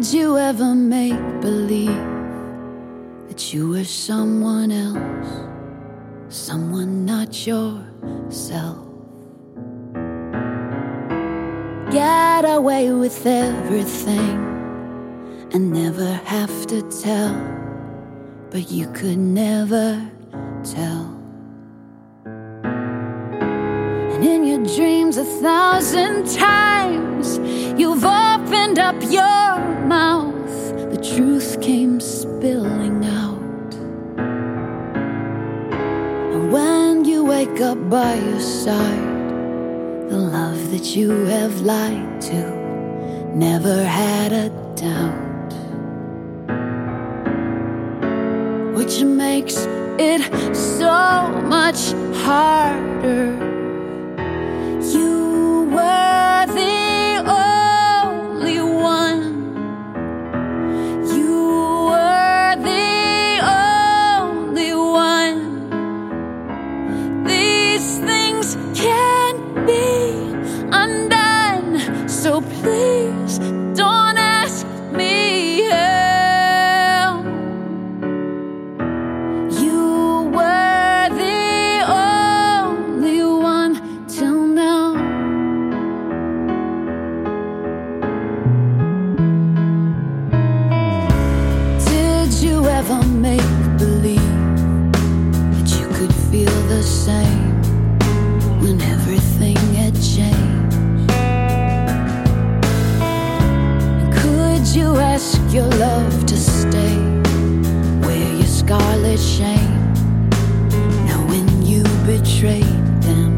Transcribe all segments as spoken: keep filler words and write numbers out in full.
Did you ever make believe that you were someone else, someone not yourself? Get away with everything and never have to tell, but you could never tell. And in your dreams a thousand times you've opened up your mouth, the truth came spilling out. And when you wake up by your side, the love that you have lied to never had a doubt, which makes it so much harder. You were the only one. You were the only one. These things can't be undone, so please don't ask me how. You were the only one till now. Did you ever make believe that you could feel the same when everything had changed? And could you ask your love to stay, wear your scarlet shame, knowing you betrayed them?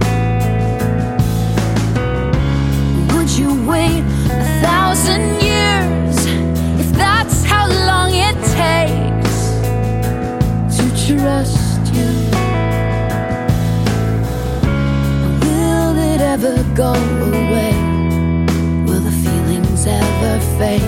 Would you wait a thousand years if that's how long it takes to trust you? Will it ever go away? Will the feelings ever fade?